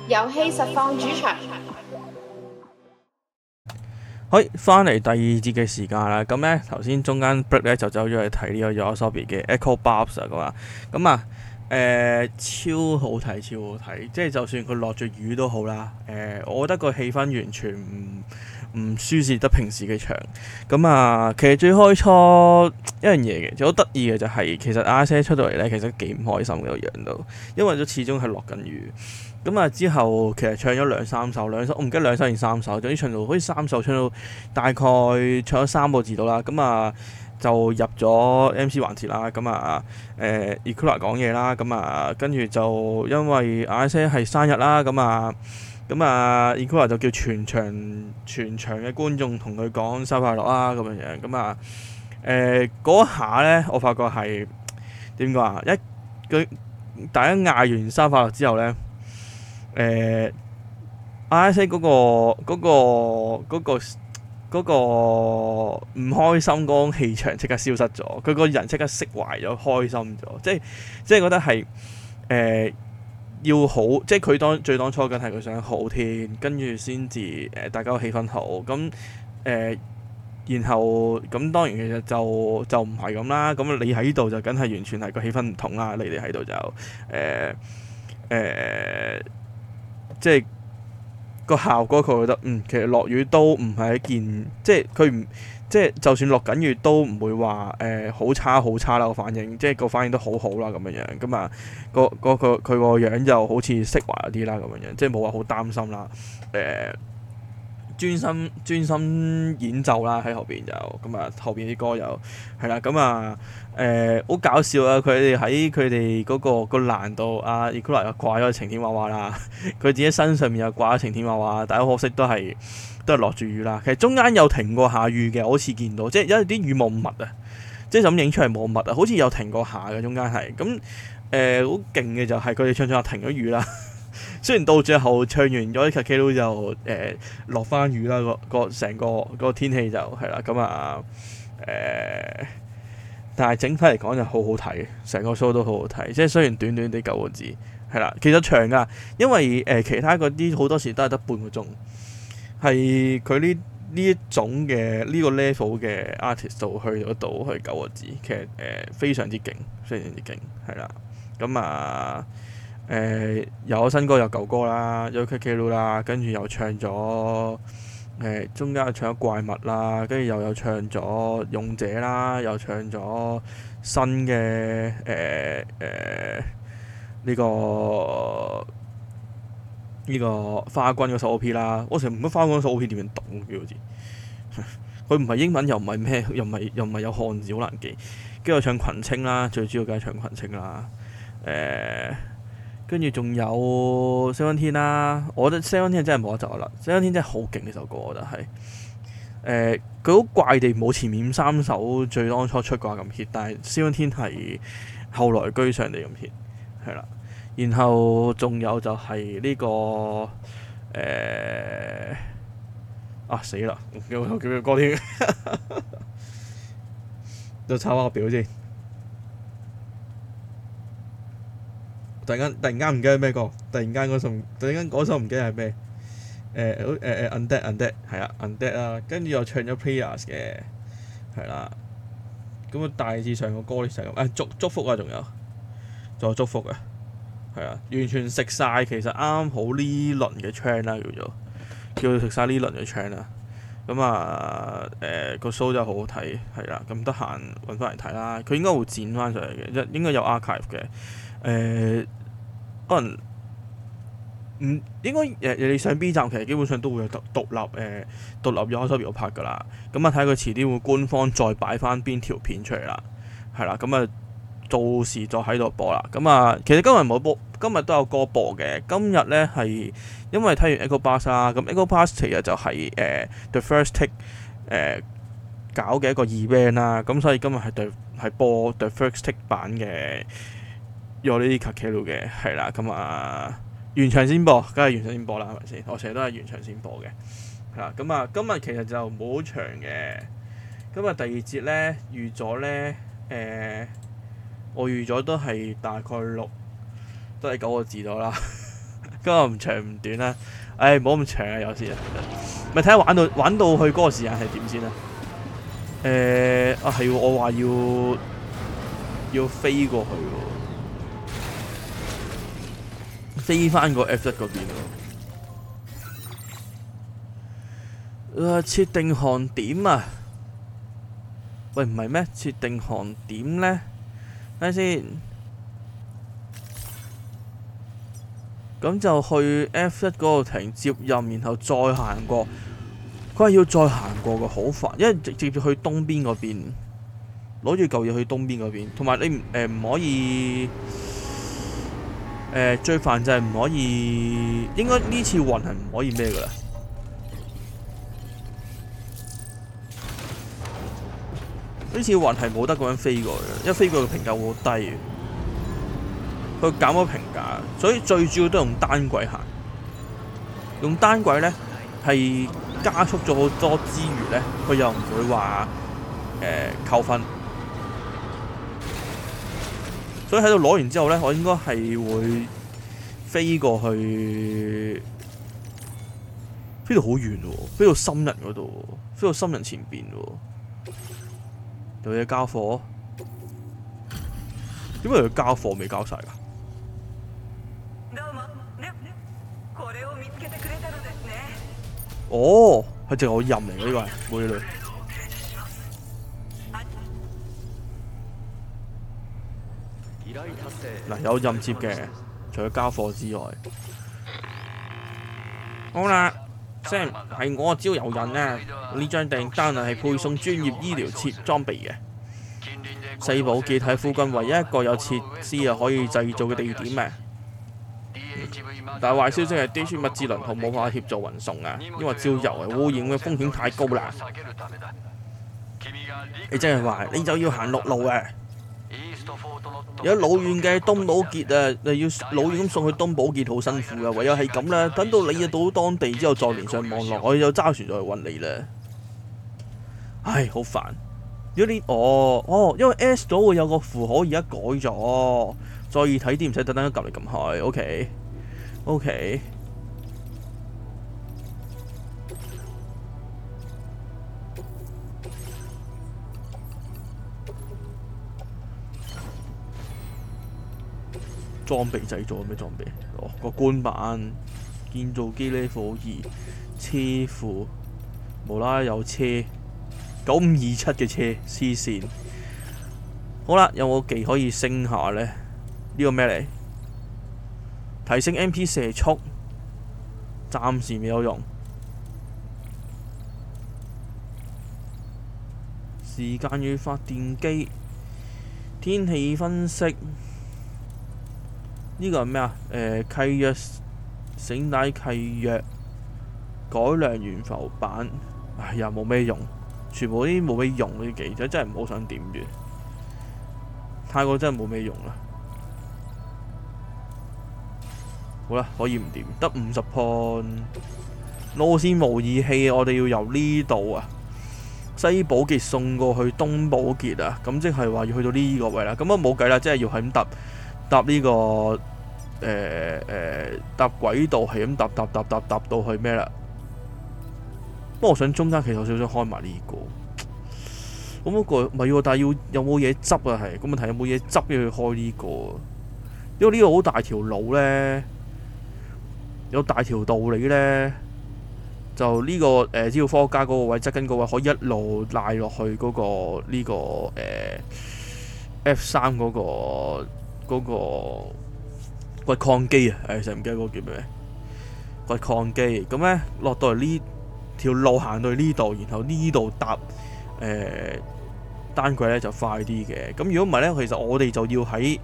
遊戲實況主場， 好，翻嚟第二節嘅時間啦。咁咧頭先中間 break 咧就走咗去睇呢個 YOASOBI 嘅 Echo Barbs 啊咁啊超好睇，超好睇。即係就算佢落住雨都好啦。我覺得個氣氛完全唔輸蝕得平時嘅場。咁啊，其實最開初一樣嘢嘅，就好得意嘅就係、其實阿姐出到嚟咧，其實幾唔開心嘅個樣都，因為都始終係落緊雨。咁啊之後其實唱咗兩首，我唔記得兩首定三首，總之唱到好似三首，唱到大概唱咗3個字到啦。咁啊就入咗 MC 環節啦。咁啊Ikura 講嘢啦。咁啊跟住就因為阿姐係生日啦。咁啊Ikura 就叫全場嘅觀眾同佢講生日快樂啦咁樣樣。咁啊嗰下咧，我發覺係點講啊？大家嗌完生日快樂之後咧。I.S.A 嗰個唔開心嗰種氣場即刻消失咗，佢個人即刻釋懷咗，開心咗，即係覺得係要好，即係佢最當初梗係佢想好天，跟住先至大家氣氛好咁然後咁當然其實就唔係咁啦。咁你喺度就梗係完全係個氣氛唔同啦。你哋喺度就即係個效果，佢覺得其實落雨都唔係一件，即係佢唔即係就算落緊雨都唔會話好差啦個反應，即係個反應都好好啦咁樣樣。咁啊佢個樣就好似釋懷咗啲啦咁樣樣，即係冇話好擔心啦。專心演奏啦喺後邊就咁啊，後邊啲歌又係啦。咁啊好搞笑啊！佢哋喺佢哋嗰個欄度，阿 Ikura 又掛咗晴天娃娃啦，佢自己身上面又掛咗晴天娃娃，但係好可惜都係落住雨啦。其實中間有停過下雨嘅，我好似見到，即係因為啲雨冇咁密啊，即係就咁影出嚟冇咁密啊，好似有停過下嘅中間係咁好勁嘅就係佢哋唱下停咗雨啦。雖然到最後唱完咗 Kakeru 就落翻雨啦，成個天氣就係啦。咁啊但係整體嚟講就好好睇，成個 show 都好好睇。即係雖然短短地9個字係啦，其實長㗎，因為其他嗰啲好多時都係得半個鐘，係佢呢一種嘅呢個 level 嘅 artist 度去嗰度去9個字，其實非常之勁，係啦。咁啊有新歌有舊歌啦，有 Kakeru 啦，跟住又唱咗中間又唱咗怪物啦，跟住又有唱咗勇者啦，又唱咗新嘅呢個花君嗰首 OP 啦。我成日唔覺得花君嗰首 OP 點樣讀嘅好似，佢唔係英文又唔係咩，又唔係有漢字好難記。跟住唱群青啦，最主要梗係唱群青啦。跟住仲有 Seventeen 啦，我覺得 Seventeen 真係冇得走啦。Seventeen 真係好勁呢首歌，我覺得係佢好怪地冇前面3首最當初出過咁 hit，但係 Seventeen 係後來居上地咁 hit 係啦。然後仲有就係呢個死啦，叫佢歌添，就抄下個表先。突然間唔記得咩歌，突然間嗰首唔記得係咩Undead 係啊 Undead 啦，跟住又唱咗 Prayers 嘅係啦。咁啊大致上個歌呢就係咁祝福啊，仲有祝福啊，係啊，完全食晒其實啱好呢輪嘅 trend 啦，叫佢食晒呢輪嘅 trend 啦。咁啊個 show 真係好好睇係啦。咁得閒揾翻嚟睇啦，佢應該會剪翻上嚟嘅，應該有 archive 嘅。可能唔應該你上 B 站其實基本上都會有獨立YOASOBI 有拍㗎啦。咁啊睇佢遲啲會官方再擺翻邊條片出嚟啦，係啦。咁啊到時再喺度播啦。咁啊其實今日冇播，今日都有歌播嘅。今日咧係因為睇完 Echo Barbs 啦，咁 Echo Barbs 其實就係The First Take 搞嘅一個 event 啦。咁所以今日係播 The First Take 版嘅。有呢啲 Kakeru 嘅係啦。咁啊原場先播，梗係原場先播啦，係咪先？我成日都係原場先播嘅係啦。咁啊今日其實就冇好長嘅。今日第二節咧預咗咧我預咗都係大概都係9個字到啦。 今日唔長唔短啦。唉，唔好咁長啊，有時咪睇下玩到去嗰個時間係點先啦。係喎，我話要飛過去喎，飛翻個 F1嗰邊喎。設定航點啊！喂，唔係咩？設定航點咧？睇下先。咁就去 F1嗰度停接任，然後再行過。佢話要再行過嘅，好煩，因為直接去東邊嗰邊，攞住嚿嘢去東邊嗰邊。同埋你唔可以最煩就係唔可以，應該呢次運係唔可以咩㗎啦。呢次運係冇得咁樣飛過嘅，因為飛過嘅評價會好低。佢減咗評價，所以最主要都係用單軌行。用單軌咧係加速咗好多之餘咧，佢又唔會話扣分。所以喺度攞完之後咧，我應該係會飛過去，飛到好遠喎，飛到深人嗰度，飛到深人前邊喎。有嘢交貨？點解佢交貨未交晒㗎？哦，係淨係我任嚟嘅呢個係妹女。嗱，有任接嘅，除咗交貨之外。好啦 ，Sam 係我招遊人啊！呢張訂單係配送專業醫療設裝備嘅。世寶記喺附近唯一一個有設施可以製造嘅地點啊！但係壞消息係啲物資輪號冇法協助運送啊，因為焦油污染嘅風險太高啦。你真係話你就要行陸路啊！有老遠嘅東寶傑啊，你要老遠咁送去東寶傑好辛苦啊，唯有係咁啦。等到你到當地之後再連上網絡，我就揸船再去揾你啦。唉，好煩！如果你因為 S 島會有個符號而家改咗，再易睇啲唔使特登撳嚟撳去。OK。裝備製造咩裝備？個官版建造機 level 2，車庫無啦啦有車9527嘅車，黐線。好啦，有冇技可以升下呢？呢個咩嚟？提升 MP 射速，暫時未有用。時間與發電機，天氣分析。呢個係咩啊？契約繩帶契約改良懸浮板，唉又冇咩用，全部啲冇咩用嗰啲技，真係唔好想點住，太過真係冇咩用啦。好啦，可以唔掂，得50 point。路線模擬器，我哋要由呢度啊，西寶傑送過去東寶傑啊，咁即係話要去到呢個位啦。咁啊冇計啦，即係要係咁搭呢個搭軌道，係咁搭到去咩啦？不過我想中間其實我少想開埋呢個，咁嗰個唔係喎，但係要有冇嘢執啊？係咁問題有冇嘢執要去開呢個？因為呢個好大條路咧，有大條道理咧，就呢個只要科學家嗰個位側緊個位可以一路拉落去嗰個呢個F3嗰個掘礦機啊！成唔記得嗰個叫咩？掘礦機咁咧，落到嚟呢條路行到去呢度，然後呢度搭單軌咧就快啲嘅。咁如果唔係咧，其實我哋就要喺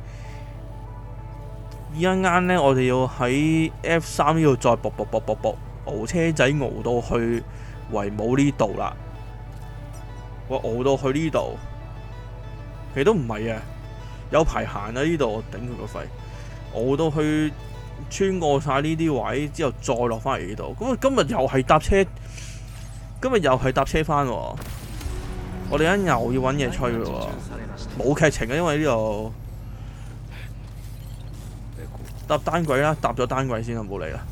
依間間咧，我哋要喺 F3呢度再搏熬車仔熬到去維姆呢度啦。我熬到去呢度，其實都唔係啊，有排行啊呢度，頂佢個肺！熬到去穿過晒呢啲位之後，再落翻嚟呢度。咁今日又係搭車翻喎。我哋一又要揾嘢吹喎，冇劇情啊，因為呢度搭單軌啦，搭咗單軌先啦，冇理啦。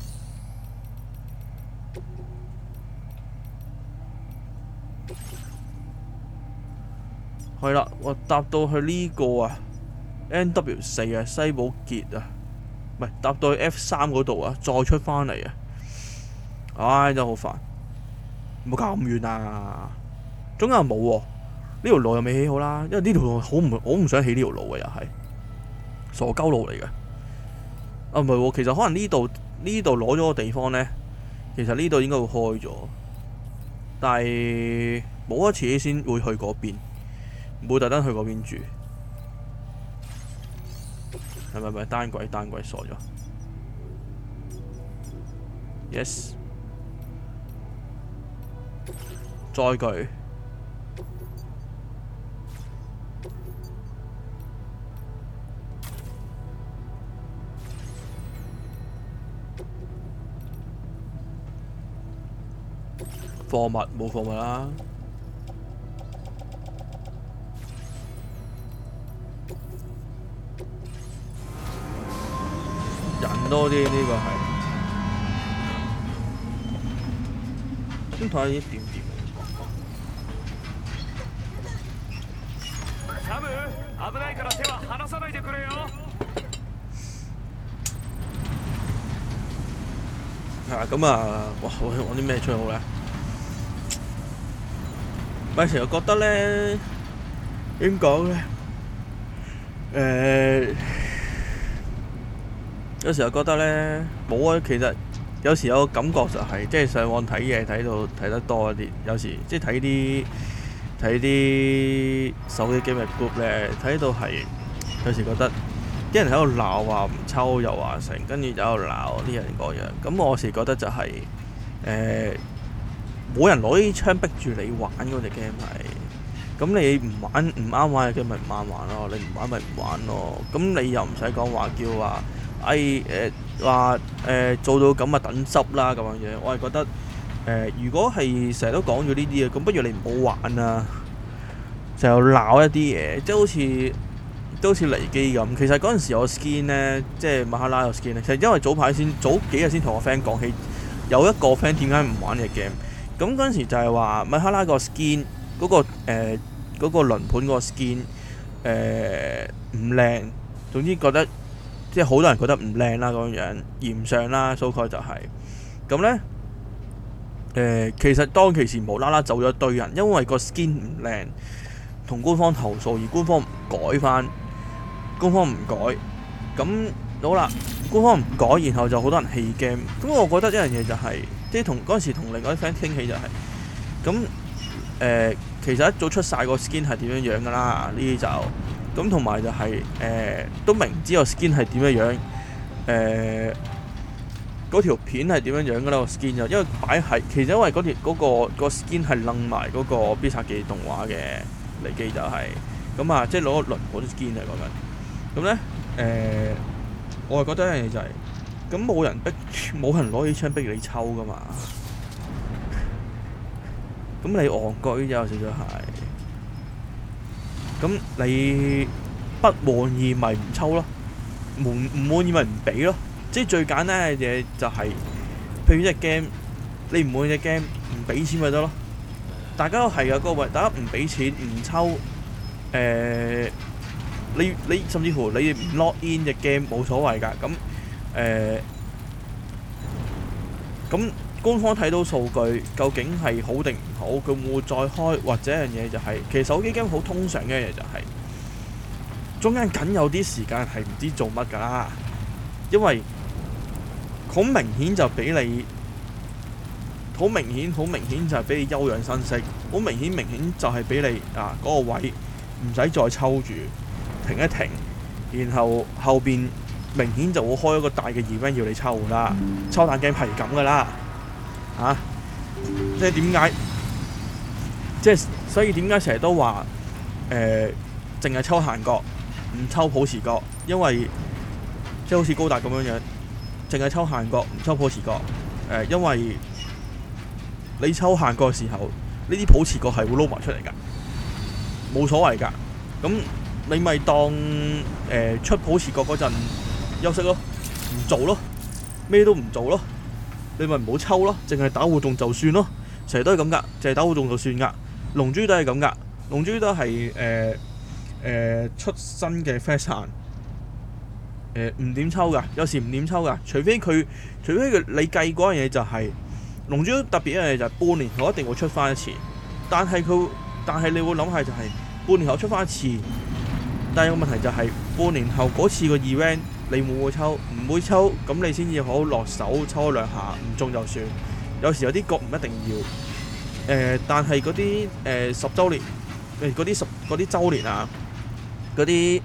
係啦，我搭到去呢個啊 NW4啊西寶傑啊，唔係搭到去 F3嗰度啊，再出返嚟啊！唉，真係好煩，冇咁遠啊！中間又冇喎，呢條路又未起好啦，因為呢條路好唔想起呢條路嘅又係傻鳩路嚟嘅。啊唔係喎，其實可能呢度攞咗個地方呢，其實呢度應該會開咗，但係冇一次先會去嗰邊。冇特登去嗰邊住，係咪單軌傻咗 ？Yes， 載具貨物冇貨物啦。多啲呢個係，先睇下啲點點。サム、危ないから手は離さないでくれよ。咁啊，哇！我啲咩出好咧？咪成日覺得咧，點講咧？有時候覺得呢，冇啊，其實有時有個感覺就係、即係上網睇嘢睇得多一啲，有時即係睇啲手機 game 嘅 group 呢，睇到係有時覺得啲人喺度鬧話唔抽又話成，跟住就喺度鬧啲人嗰樣。咁我時覺得就係、冇人攞啲槍逼住你玩嗰隻 game 係。咁你唔啱玩嘅 game 咪唔啱玩咯，你唔玩咪唔玩咯。咁你又唔使講話叫話。做到咁啊等執啦咁樣嘢，我係覺得如果係成日都講咗呢啲嘢，咁不如你唔好玩啊！成日鬧一啲嘢，即係好似離機咁。其實嗰陣時我 skin 呢，即係馬哈拉個 skin 呢，其實因為早幾日先同我 friend 講起，有一個 friend 點解唔玩嘅 game。咁嗰陣時就係話馬哈拉個 skin 嗰個輪盤個 skin 唔靚，總之覺得。即係好多人覺得唔靚啦，咁樣嫌上啦，所以就係咁呢。其實當其時無啦啦走咗一堆人，因為個 skin 唔靚，同官方投訴，而官方唔改翻，官方唔改，咁好啦，官方唔改，然後就好多人棄 game。咁我覺得一樣嘢就係、即係同嗰陣時同另外啲 friend 傾起就係、咁其實一早出晒個 skin 係點樣樣㗎啦，呢啲就。咁同埋就係、都明知個 skin 係點樣樣，嗰條片係點樣樣㗎啦個 skin 就，因為擺係其實因為個 skin 係擸埋嗰個必殺技動畫嘅嚟機就係、咁啊，即係攞個輪盤 skin 嚟講緊。咁咧我係覺得一樣嘢就係、咁冇人攞起槍逼你抽㗎嘛，咁你戇居有少少係。咁你不滿意咪唔抽咯，唔滿意咪唔俾咯，即係最簡單嘅嘢就係、譬如隻 game，你唔滿意隻 game，唔俾錢咪得咯。大家都係㗎嗰個位，大家唔俾錢唔抽，你甚至乎你唔 log in 隻 game 冇所謂㗎，咁官方睇到數據究竟係好定唔好，佢會唔會再開，或者一樣嘢就係、其實手機 game 好通常嘅嘢就係、中間梗有啲時間係唔知做乜㗎啦，因為好明顯就俾你，好明顯就係俾你休養生息，好明顯就係俾你嗰個位唔使再抽住，停一停，然後後邊明顯就會開一個大嘅 event 要你抽㗎啦，抽蛋 game 係咁㗎啦。即係點解？即係所以點解成日都話淨係抽閒角，唔抽普時角？因為即係好似高達咁樣樣，淨係抽閒角，唔抽普時角。因為你抽閒角嘅時候，呢啲普時角係會撈埋出嚟㗎，冇所謂㗎。咁你咪當出普時角嗰陣， 休息咯，唔做咯，咩都唔做咯，你咪唔好抽咯，淨係打互動就算咯，成日都係咁㗎，淨係打互動就算㗎。龍珠都係咁㗎，龍珠都係出新嘅 fast 唔點抽㗎，有時唔點抽㗎，除非佢你計嗰樣嘢就係、龍珠特別一樣嘢就係半年後一定會出翻一次，但係你會諗下就係、半年後出翻一次，但係個問題就係、半年後嗰次個 event 你會唔會抽？唔會抽，咁你先至好落手抽兩下，唔中就算。有時有啲角唔一定要，但係嗰啲10週年，嗰啲週年啊，嗰啲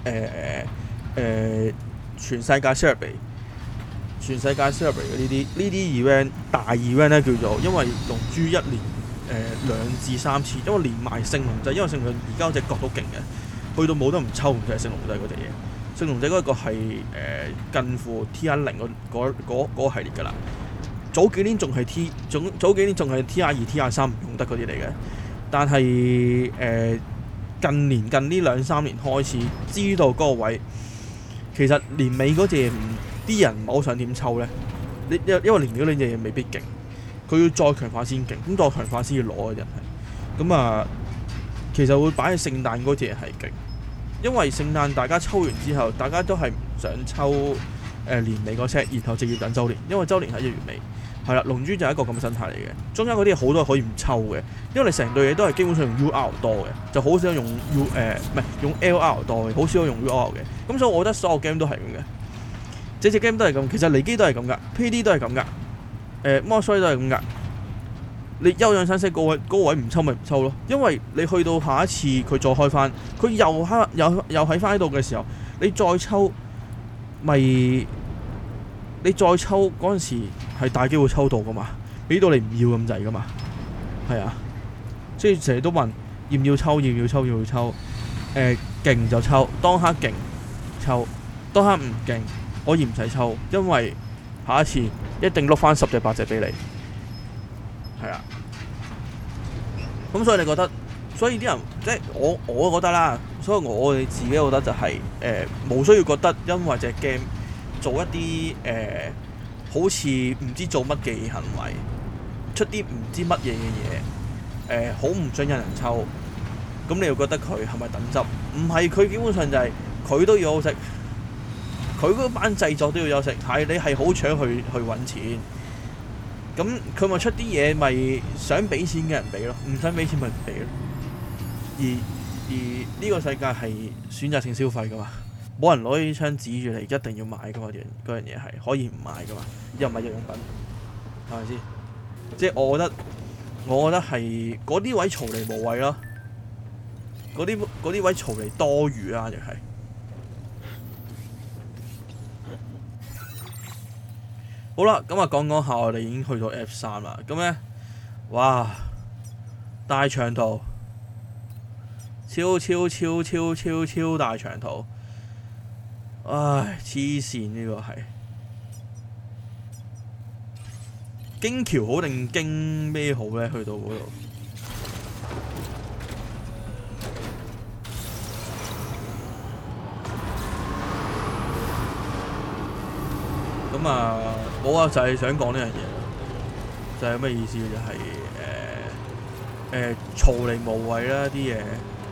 全世界 celebrate 嘅呢啲 event 大 event 咧叫做，因為龍珠一年2至3次，因為連埋聖龍仔，因為聖龍仔而家嗰隻角都勁嘅，去到冇得唔抽唔係聖龍仔嗰隻嘢。聖龍仔嗰個係近乎 T10 嗰系列㗎啦。早幾年仲係 T22、T23 唔用得嗰啲嚟嘅，但係近呢2-3年開始知道嗰個位。其實年尾嗰隻嘢啲人唔係好想點抽咧，因為年尾嗰隻嘢未必勁，佢要再強化先勁，咁再強化先要攞嘅人係，咁啊其實會擺喺聖誕嗰隻係勁，因為聖誕大家抽完之後，大家都係唔想抽年尾嗰 set， 然後直接等週年，因為週年係1月尾，係啦，龍珠就係一個咁嘅生態嚟嘅，中間嗰啲好多可以唔抽嘅，因為你成隊嘢都係基本上用 UR 多嘅，就好少用唔係用 LR 多嘅，好少用 UR 嘅。咁所以我覺得所有 game 都係咁嘅，隻 game 都係咁，其實尼基都係咁噶 ，PD 都係咁噶，魔衰都係咁噶。你休養生息嗰位唔抽咪唔抽咯，因為你去到下一次佢再開翻，佢又喺翻喺度嘅時候，你再抽咪你再抽嗰陣時係大機會抽到噶嘛，俾到你唔要咁滯噶嘛，係啊，所以成日都問要唔要抽，勁就抽，當刻勁抽，當刻唔勁可以唔使抽，因為下一次一定碌翻10隻8隻俾你，係啊。咁所以你覺得，所以啲人即係我覺得啦，所以我哋自己覺得就係冇需要覺得因為隻 game 做一啲好似唔知做乜嘅行為，出啲唔知乜嘢嘅嘢，好唔想有人抽。咁你又覺得佢係咪等執？唔係，佢基本上就係佢都要休息，佢嗰班製作都要休息。係你係好搶去揾錢，咁佢咪出啲嘢咪想俾錢嘅人俾咯，唔想俾錢咪唔俾咯。而呢個世界係選擇性消費噶嘛，冇人攞支槍指住你一定要買噶嘛，嗰樣嘢係可以唔買噶嘛，又唔係日用品，係咪先？即係我覺得係嗰啲位嘈嚟無謂咯。嗰啲位嘈嚟多餘啊，亦係。好啦，咁啊講下，我哋已經去到 F3啦。咁咧，哇！大長途，超大長途，唉，黐線呢個係。經橋好定經咩好咧？去到嗰度。咁啊，我啊就係想講呢樣嘢，就係咩意思？就係嘈嚟無謂啦，啲嘢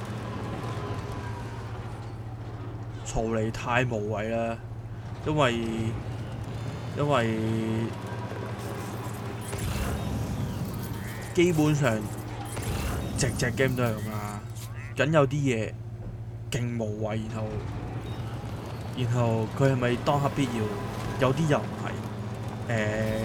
嘈嚟太無謂啦，因為基本上隻 game 都係咁啦，梗有啲嘢勁無謂，然後佢係咪當刻必要？有啲又唔係，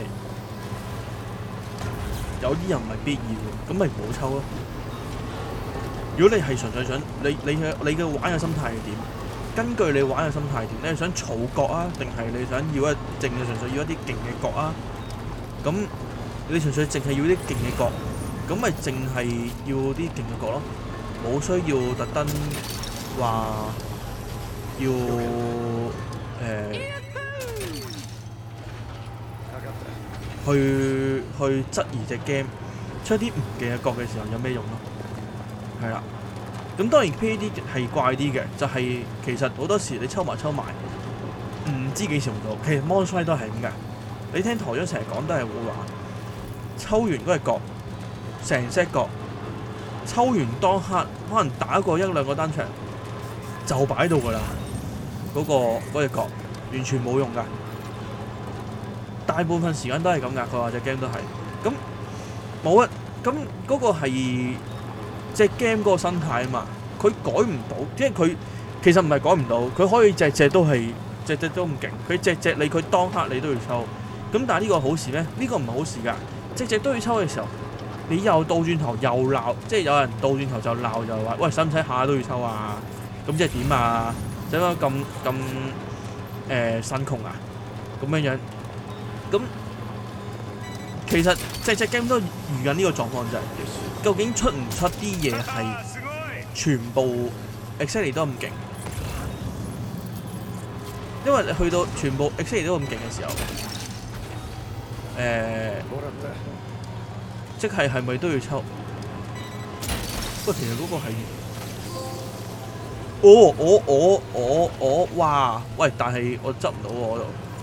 有啲又唔係必要，咁咪唔好抽咯。如果你係純粹想你嘅玩嘅心態係點？根據你玩嘅心態係點？你係想儲角啊，定係你想要純粹要一啲勁嘅角啊？咁你純粹淨係要啲勁嘅角，咁咪淨係要啲勁嘅角咯，冇需要特登話要去質疑隻 game 出啲唔勁嘅角嘅時候有咩用咯？係啦，咁當然 PAD 係怪啲嘅，就係其實好多時你抽埋， 唔知幾時用到。其實 Monstrike 都係咁㗎。你聽台長成日講都係會話，抽完嗰隻角，成 set 角，抽完當刻可能打過一兩個單場就擺到㗎啦。嗰隻角完全冇用㗎。大部分時間都係咁㗎。佢話隻 game 都係咁冇啊。咁嗰個係隻 game 嗰個生態啊嘛。佢改唔到，即係佢其實唔係改唔到，佢可以隻隻都係隻隻都咁勁。佢隻隻你佢當刻你都要抽。咁但係呢個好事咩？呢個唔係好事㗎。隻隻都要抽嘅時候，你又倒轉頭又鬧，即係有人倒轉頭就鬧就話：喂，使唔使下下都要抽啊？咁即係點啊？使乜咁辛窮啊？咁樣樣。咁其實隻 game 都遇緊呢個狀況就係、是，究竟出唔出啲嘢係全部 exactly 都咁勁？因為你去到全部 exactly 都咁勁嘅時候。即係咪都要抽？不過其實嗰個係，哇！喂，但係我執唔到喎嗰度，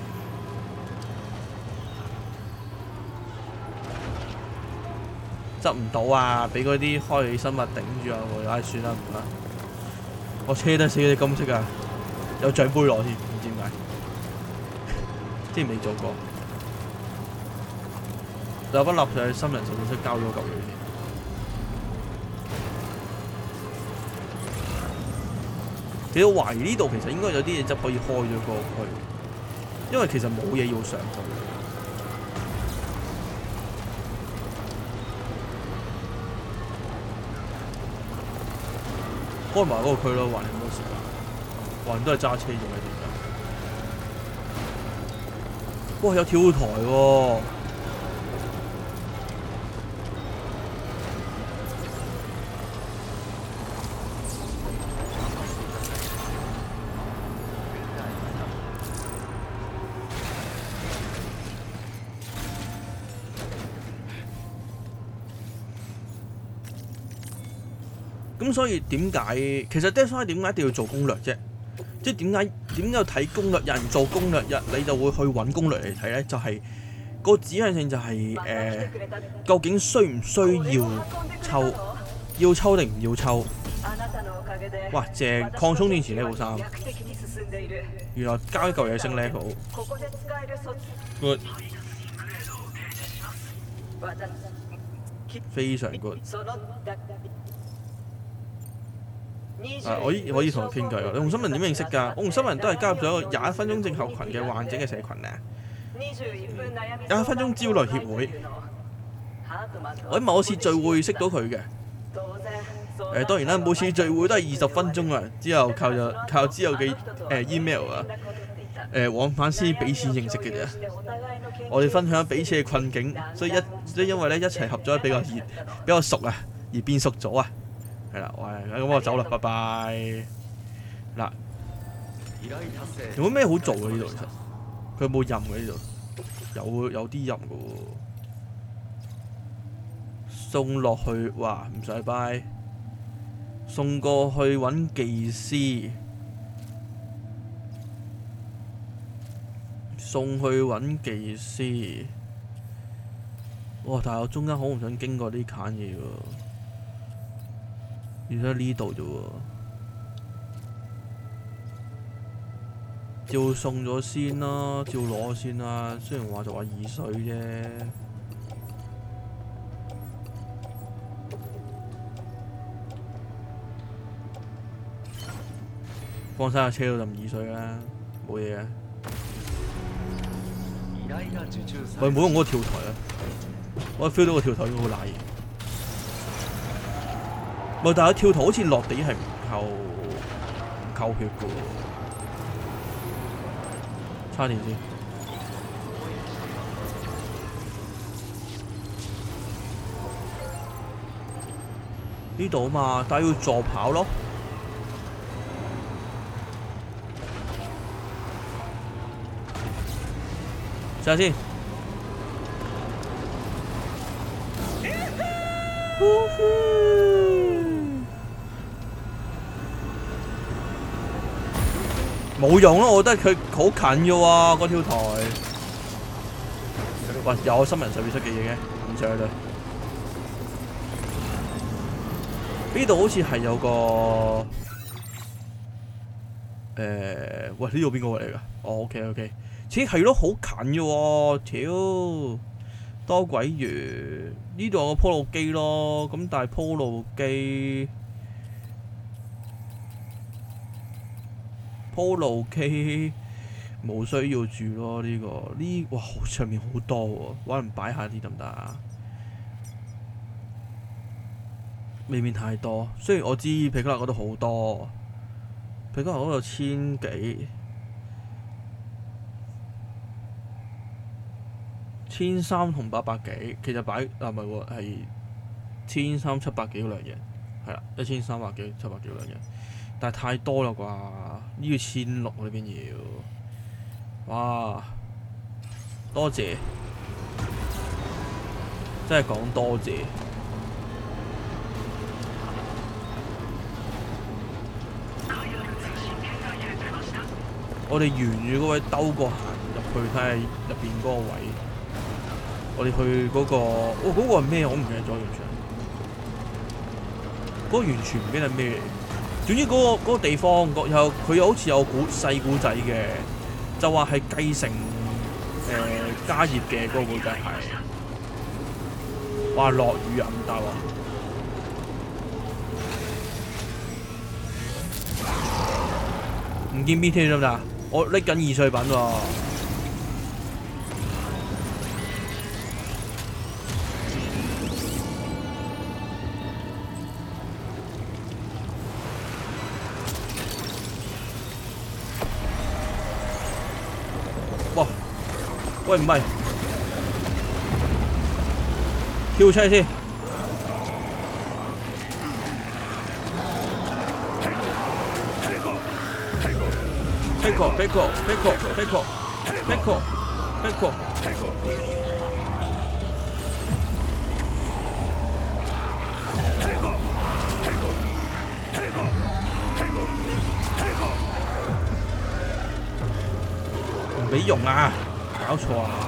執唔到啊！俾嗰啲開起生物頂住啊！唉，算啦，唔啦，我車得死嗰啲金色啊，有獎杯攞添，唔知點解，之前未做過。有不立上去新人實驗室交咗嚿嘢先。其實我懷疑呢度其實應該有啲嘢執可以開咗個區，因為其實冇嘢要上去。開埋嗰個區咯，還咁多時間，還都係揸車用嘅點解？哇！有跳台喎。咁所以點解其實 Death Stranding 點解一定要做攻略啫？即係點解要睇攻略？有人做攻略日，你就會去揾攻略嚟睇咧。就係個指向性就係究竟需唔需要抽？要抽定唔要抽？哇！正擴充電池 level 3，原來交一嚿嘢升 level。Good， 非常 good。我可以同佢傾偈喎。你同新聞點認識㗎？我同新聞都係加入咗21分鐘症候群嘅患者嘅社群咧。21分鐘焦慮協會，我喺某次聚會識到佢嘅。當然啦，每次聚會都係20分鐘啊。之後靠之後嘅email 啊，往返先俾錢認識嘅啫。我哋分享彼此嘅困境，所以因為咧一齊合咗比較熟啊，而變熟咗啊。係啦，喂，咁我走啦，拜拜。嗱，有冇咩好做嘅呢度？其實佢有冇任嘅呢度？有啲任嘅喎。送落去，哇，唔使拜。送過去揾技師，送去揾技師。哇！但係我中間好唔想經過呢間嘢喎。而家呢度啫喎，照送咗先啦，照攞先啦。雖然話就話2水啫，放晒架車度就唔2水啦，冇嘢嘅。喂，唔好用嗰個跳台啊！我 feel 到個跳台應該好賴嘢。喂，但係跳台好似落地係唔扣血嘅喎，叉電先。呢度啊嘛，但係要助跑咯。試下先。 冇用咯，我覺得佢好近嘅喎，嗰條台。喂，有新人上面出嘅嘢嘅，唔上去啦。呢度好似係有個喂，呢度邊個位嚟㗎？哦，OK，切係咯，好近嘅喎，屌多鬼餘。呢度有個鋪路機咯，咁但係鋪路機冇需要住咯。哇，上面好多喎，揾人擺下啲得唔得啊？未免太多。雖然我知皮卡納嗰度好多，皮卡納嗰度千幾、1300同800幾，其實擺唔係喎，係1300-700幾嗰兩嘢，係啦，1300幾、700幾嗰兩嘢，但係太多啦啩？呢個1600呢邊要，哇！多謝，真係講多謝。我哋沿住嗰位兜過行入去睇下入邊嗰個位。我哋去嗰個，嗰個係咩？我唔記得咗完全。嗰個完全唔記得係咩嚟。總之嗰個地方，佢又好似有細故仔嘅，就話係繼承家業嘅嗰個故仔係。哇！落雨啊，唔得喎！唔見 BT 得唔得？我拎緊易碎品喎。哇！喂，唔係，跳出去先。Pickle，唔俾用啊！搞錯啊！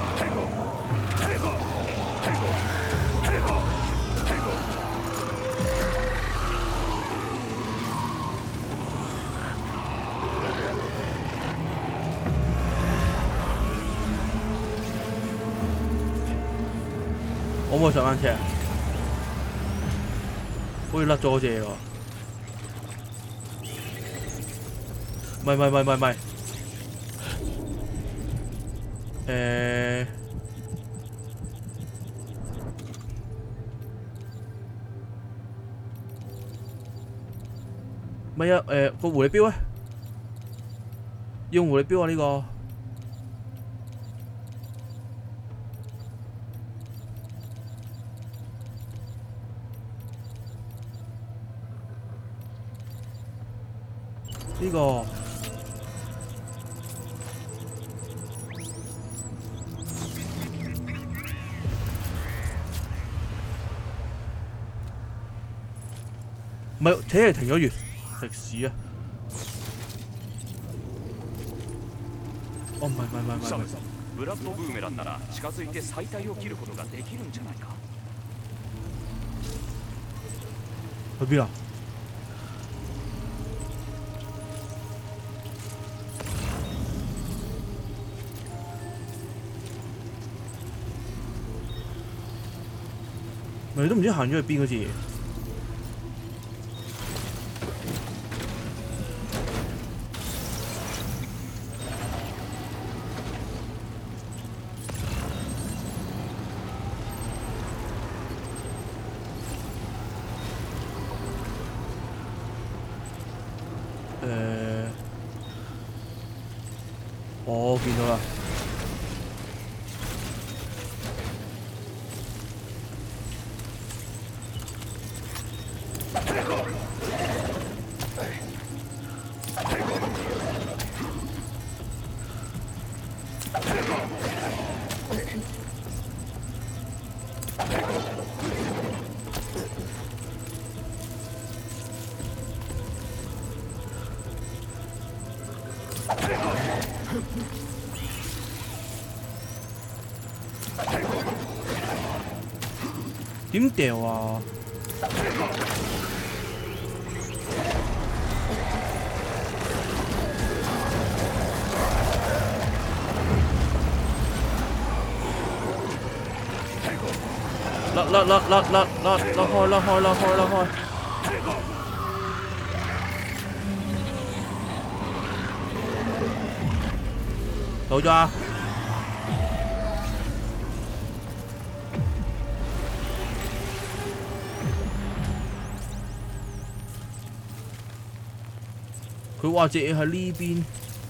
我冇上翻車啊！好似甩咗隻喎。唔係。唔係啊，個狐狸標咧，用狐狸標啊呢個。呢個唔係，扯係停咗完，食屎啊！哦，唔係。 ブラッドブーメランなら近づいて最大を切ることができるんじゃないか。 去邊啊？咪都唔知行咗去邊嗰次。我見到啦。 點掉啊？甩開！到咗啊！佢話隻嘢喺呢邊。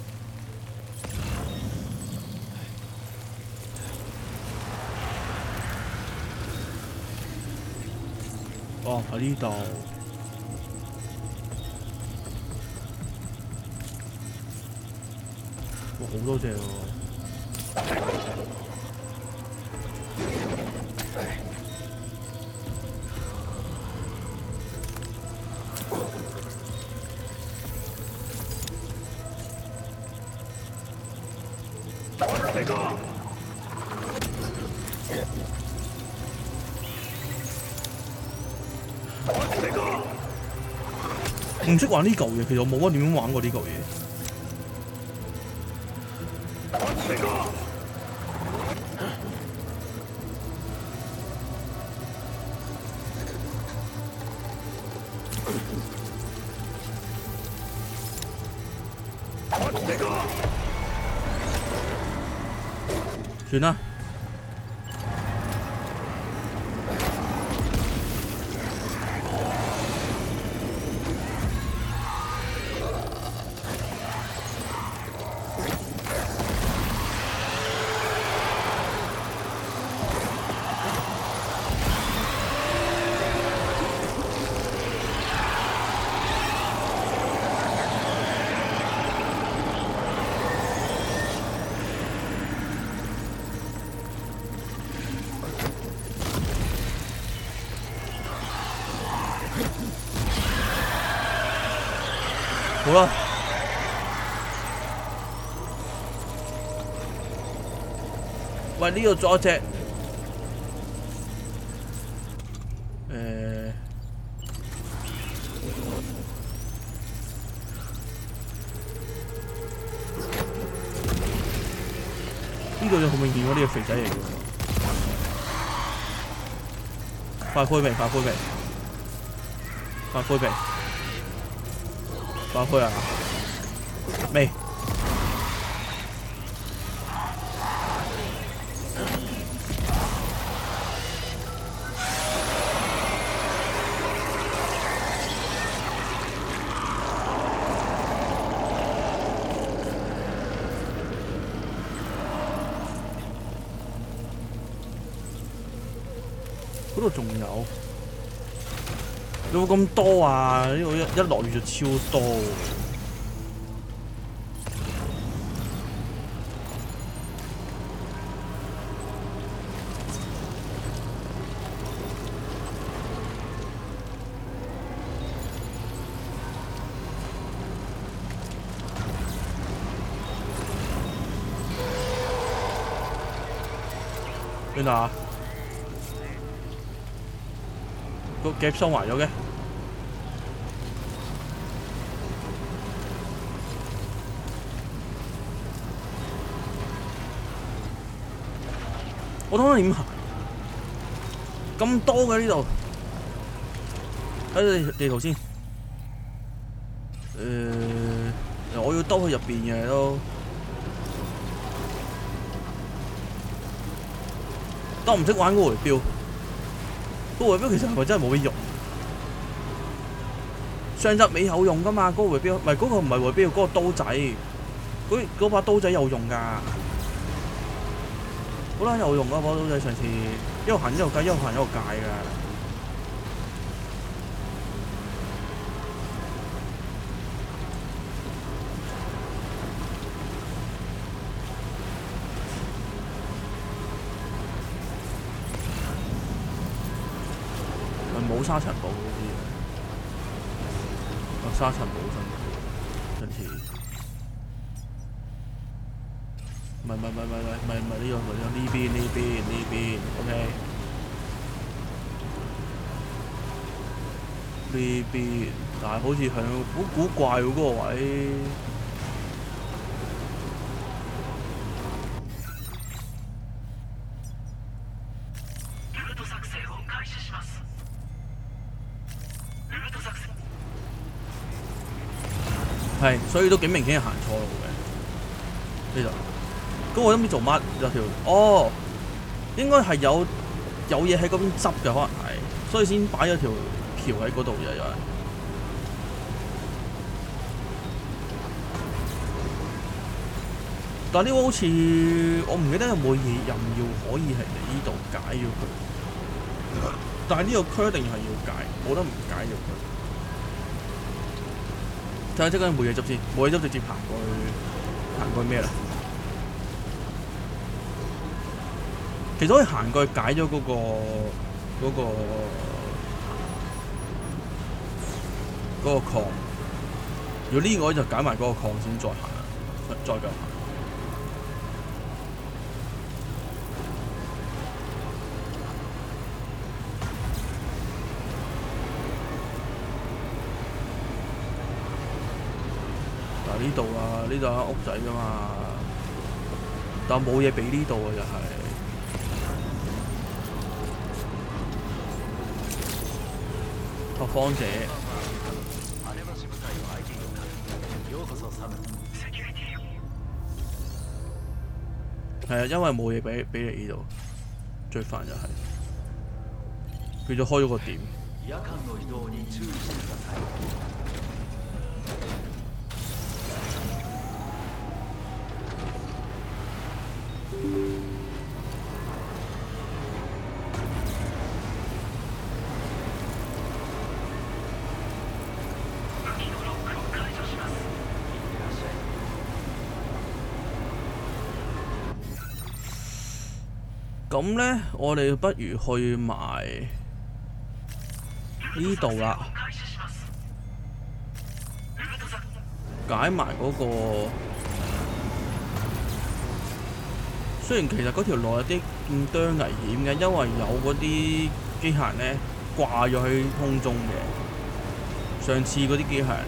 哦，喺呢度。哇，好多隻喎！唔識玩呢嚿嘢，其實我冇乜點樣玩過呢嚿嘢。算啦。好啦，喂，呢度仲有一隻，呢個就好明顯喎，呢個肥仔嚟嘅，快灰未？快灰啊！未？嗰度仲有冇咁多啊？呢度一落雨就超多。邊度啊？個夾收埋咗嘅。我睇下點行？咁多嘅呢度，睇地圖先。我要兜去入邊嘅都。但我唔識玩嗰個回標，嗰個回標其實係咪真係冇乜用？上集尾有用㗎嘛？嗰個回標唔係嗰個唔係回標，嗰個刀仔，嗰把刀仔有用㗎。好啦，有用啊！把刀仔上次一路行一路戒，一路行一路戒㗎。冇沙塵暴嗰啲啊，沙塵暴上次。 唔係呢個呢邊，OK。呢邊，但係好似係好古怪喎嗰個位。係，所以都幾明顯係行錯路嘅呢度。咁我諗住做乜？有條應該係有嘢喺嗰邊執嘅，可能係，所以先擺咗條橋喺嗰度嘅有人。但係呢個好似我唔記得有冇嘢任要可以係嚟呢度解咗佢。但係呢個區一定係要解，冇得唔解咗佢。睇下即刻冇嘢執先，冇嘢執直接行過去咩啦？其實可以行過去解咗嗰個礦。如果呢個就解埋嗰個礦先再行，再繼續行。嗱呢度啊，呢度有間屋仔㗎嘛，但冇嘢俾呢度啊，就係。拓荒者。係啊，因為冇嘢俾你呢度，最煩就係佢就開咗個點。咁呢，我哋不如去埋呢度啦，解埋嗰個。雖然其實嗰條路有啲咁多危險嘅，因為有嗰啲機械人呢掛咗喺空中嘅。上次嗰啲機械人。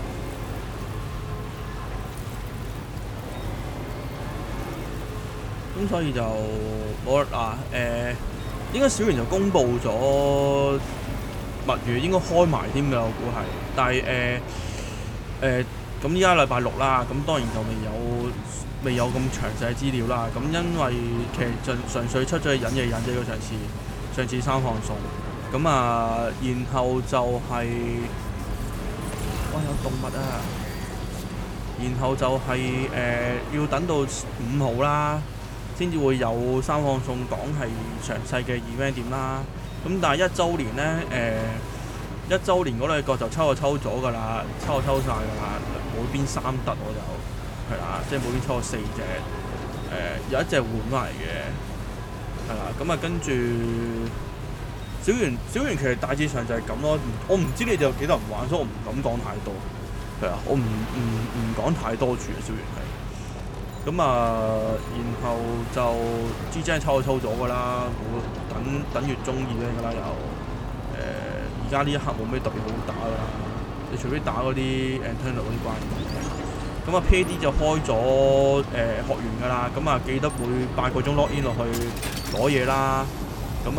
咁所以就我應該小圓就公布咗蜜月應該開埋添㗎，我估係。但係咁依家禮拜六啦，咁當然就未有咁詳細資料啦。咁因為其實純粹出咗去忍嘢啫，上次三項送。咁然後就係、哇有動物啊！然後就係、要等到5號啦。先至會有三項送講係詳細嘅 event 點啦。咁但係1週年呢，1週年嗰兩個就抽咗㗎啦，抽晒㗎啦，每邊3特我就係啦，即係每邊抽咗4隻，有一隻換翻嚟嘅，係啦。咁跟住小圓其實大致上就係咁咯。我唔知你哋有幾多人玩，所以我唔敢講太多。係啊，我唔講太多住小圓係。咁然後就G 真係抽咗㗎啦，我等月中已經㗎啦，又而家呢一刻冇咩特別好打㗎啦，你除非打嗰啲 internal 嗰啲關。咁PAD 就開咗學員㗎啦，咁記得每8個鐘 log in 落去攞嘢啦，咁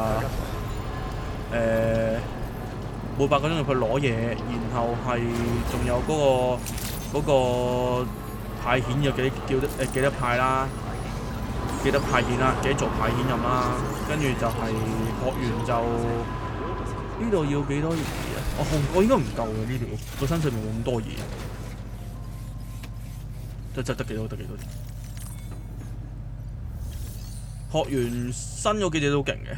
每8個鐘入去攞嘢，然後係仲有嗰個派遣就記得派啦，記得派遣啦，記得做派遣任啦。跟住就係學員就呢度要幾多嘢啊？我應該唔夠嘅呢條，個身上面冇咁多嘢，得幾多？學員新嗰幾隻都勁嘅。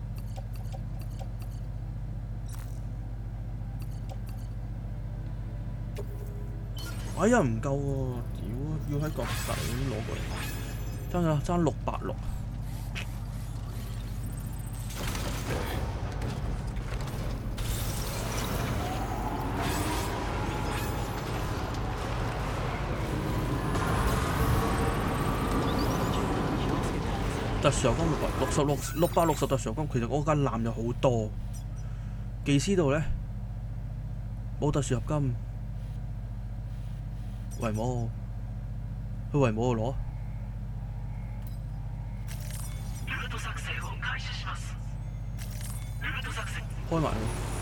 哎呀唔夠喎，屌！要喺角底攞過嚟，爭686。 特殊油金660特殊油金，其實嗰間艦有好多。技師度咧冇特殊合金，維姆去維姆度攞。開埋佢。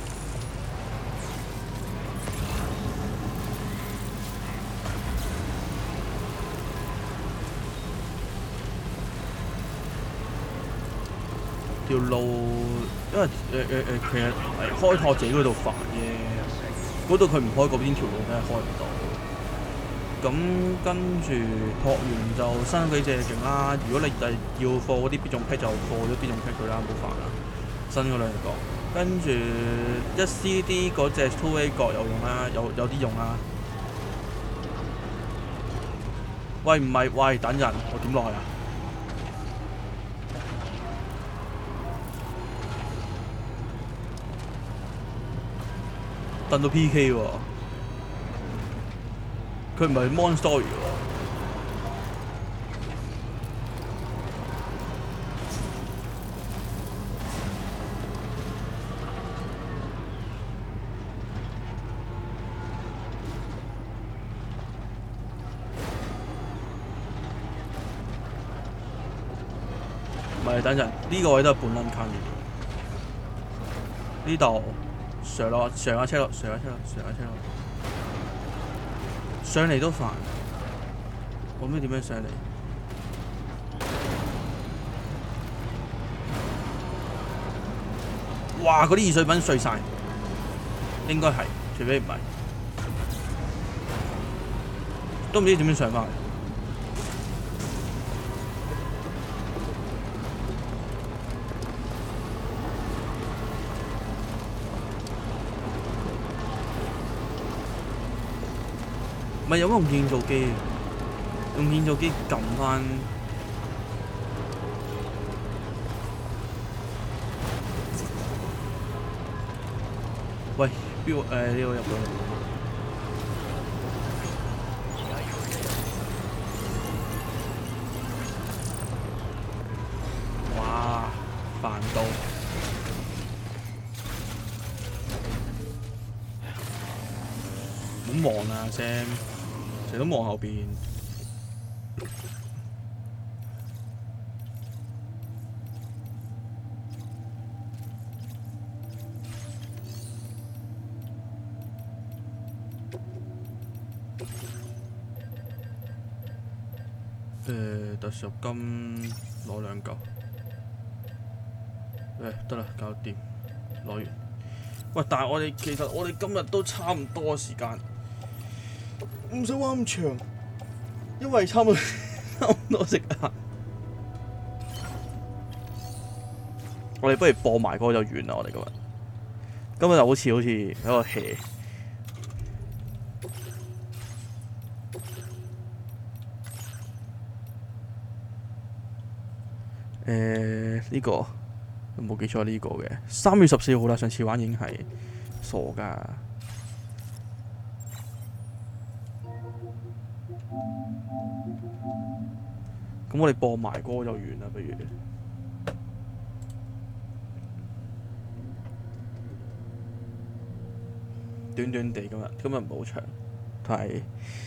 條路，因為其實開拓者嗰度煩嘅，嗰度佢唔開嗰邊條路真係開唔到。咁跟住拓完就新幾隻勁啦。如果你要貨嗰啲必中癖就貨咗必中癖佢啦，冇煩啦。新嗰兩個，跟住一 CD 嗰隻 2A 角有用啦，有啲用啦。喂唔係，喂等陣，我點落去啊？燉到 PK 喎，佢唔係 Mon Story 喎。唔係，等陣呢個位都係半撚坑嘅。呢度上下車落，上嚟都煩。我唔知點樣上嚟。哇！嗰啲易碎品碎晒，應該係，除非唔係，都唔知點樣上翻嚟。唔係有冇用建造機？用建造機撳翻。喂，邊個？呢個入到嚟。哇！煩到。唔好望啊 Sam， 成日都望後邊。特殊金攞2嚿。得啦，搞掂，攞完。喂，但係其實我哋今日都差唔多時間。唔想話咁長，因為差唔多時間。我哋不如播埋歌就完啦！我哋今日就好似喺度 hea。呢個冇記錯呢個嘅3月14號啦，上次玩已經係傻㗎。咁我哋播埋歌就完啦，不如短短地今日唔好長，但係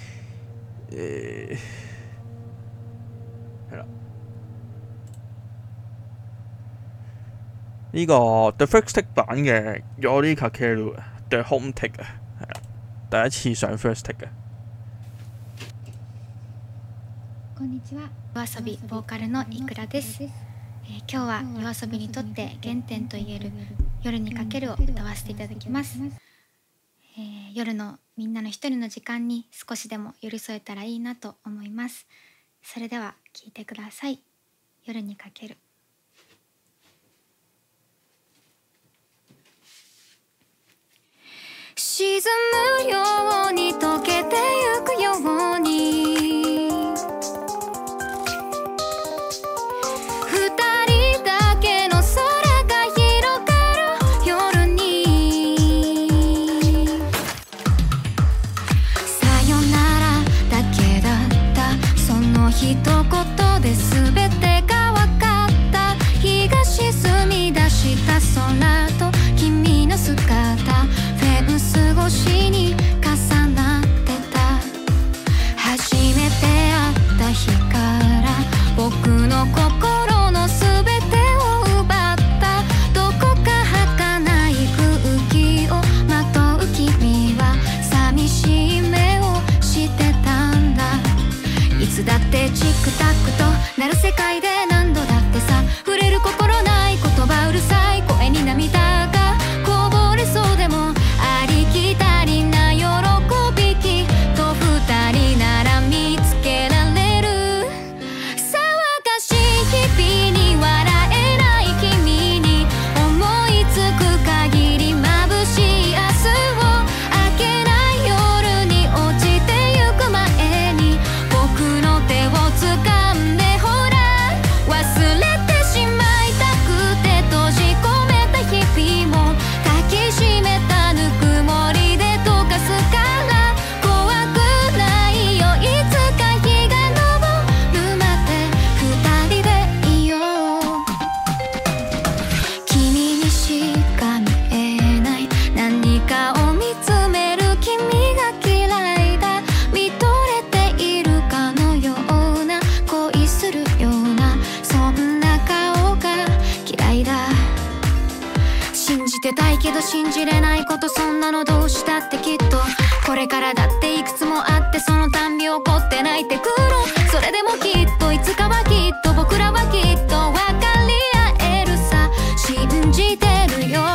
係啦。呢個 The First Take 版嘅 Yori Kakeru The Home Take 啊，係啦，第一次上 First Take 嘅。 こんにちは。YOASOBI ボーカルのいくらです。今日は YOASOBI にとって原点と言える夜にかけるを歌わせていただきます。夜のみんなの一人の時間に少しでも寄り添えたらいいなと思います。それでは聴いてください。夜にかける。沈むように溶けてゆくように二人だけの空が広がる夜にさよならだけだったその一言で全てが分かの心のすべてを奪った。どこか儚い空気をまとう君は寂しい目をしてたんだ。いつだってチクタクとなる世界で何度だってさ、触れる心ない言葉うるさい声に涙がこぼれそうでも、ありきたりな喜びきと二人なら見つけられる。騒がしい日々に笑えない君に思いつく限り眩しい明日を、明けない夜に落ちてゆく前に僕の手を掴んでほら、忘れてしまいたくて閉じ込めた日々も抱きしめたぬくもりで溶かすから、怖くないよいつか日が昇るまで二人でいよう。君にしか見えない何かを見つめる君が嫌いだ。見とれているかのような恋するようなそんな顔が嫌いだ。信じてたいけど信じれないこと、そんなのどうしたってきっとこれからだっていくつもあって、そのたんび怒って泣いてくる。それでもきっといつかはきっと僕らはきっと分かり合えるさ、信じてるよ。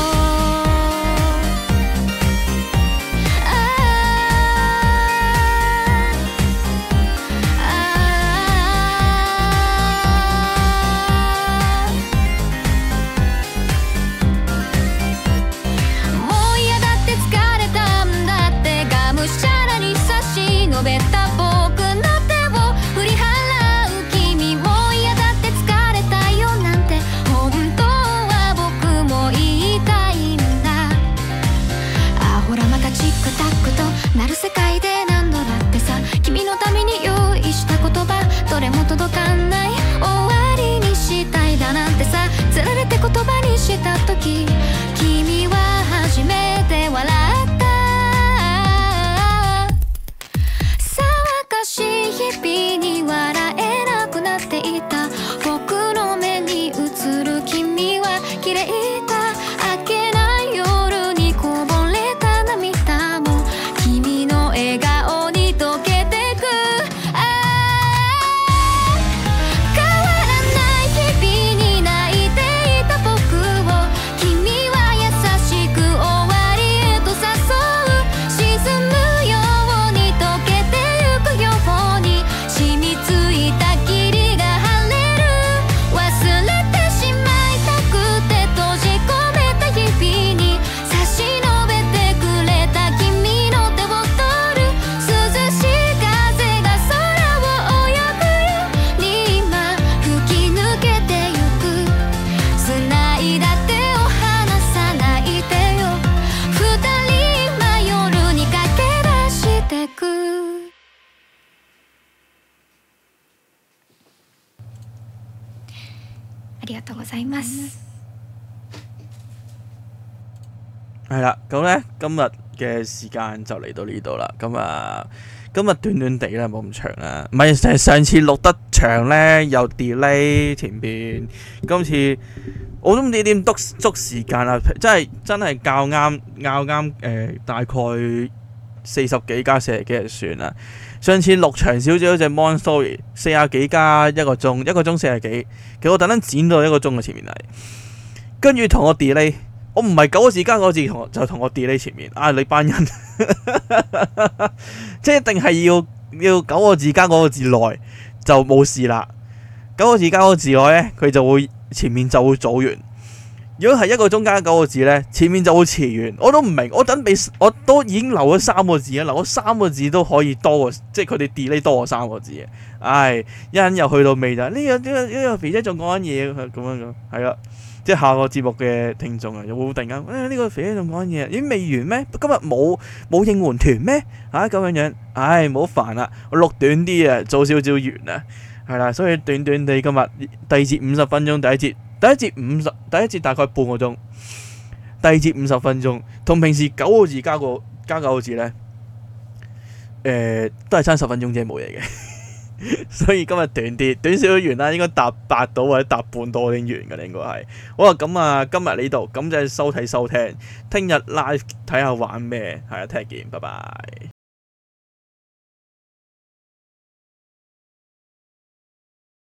もう嫌だって疲れたんだってがむしゃらに差し伸べた僕の手を振り払う君。もう嫌だって疲れたよなんて本当は僕も言いたいんだ。あほらまたチクタクとなる世界で何度だってさ、君のために用意した言葉どれも届かない、終わりにしたいだなんてさ、つられて言葉にした時君は初めて笑った。騒がしい日々に笑えなくなっていた僕の目に映る君は綺麗だ。明けない夜にこぼれた涙も君の笑顔に溶けてく。変わらない日々に泣いていた僕を君は優しく終わりへと誘う。沈むように溶けてゆくように染みついた霧が晴れる。忘れてしまいたくて閉じ込めた日々に差し伸べてくれた君の手を取る。涼しい風が空を泳ぐように今吹き抜けてゆく。繋いだ手を離さないでよ、二人今夜に駆け出してく。ありがとうございます。 係啦，咁咧今日嘅時間就嚟到呢度啦。今日短短地啦，冇咁長啦。唔係上次錄得長咧，又 delay 前邊，今次我都唔知點捉時間啦。真係較啱大概40幾加40幾就算啦。上次錄長少少嗰隻 Mon Story 40幾加1個鐘，1個鐘40幾，其實我特登剪到1個鐘嘅前面嚟，跟住同我 delay。我唔係9個字加9個字就同我 delay 前面啊！你班人即係一定係要9個字加9個字內就冇事啦。9個字加9個字內咧，佢就會前面就會早完。如果係1個鐘加9個字咧，前面就會遲完。我都唔明，我都已經留咗3個字啦，留咗3個字都可以多過，即係佢哋 delay 多過3個字嘅。唉，一陣又去到尾就呢個肥仔仲講緊嘢咁樣係啦。即係下個節目嘅聽眾啊，又會突然間呢個肥仔仲講嘢，已經未完咩？今日冇應援團咩？咁樣，唉唔好煩啦，我錄短啲啊，早少少完啊，係啦，所以短短地今日第二節50分鐘，第一節大概半個鐘，第二節50分鐘，同平時9個字加9個字咧，都係差10分鐘啫，冇嘢嘅。 所以今日短啲，短少少完啦，應該搭8到或者搭半多先完㗎啦，應該係。好啊，咁啊，今日呢度，感謝收睇收聽，聽日 live 睇下玩咩，係啊，聽日見，拜拜。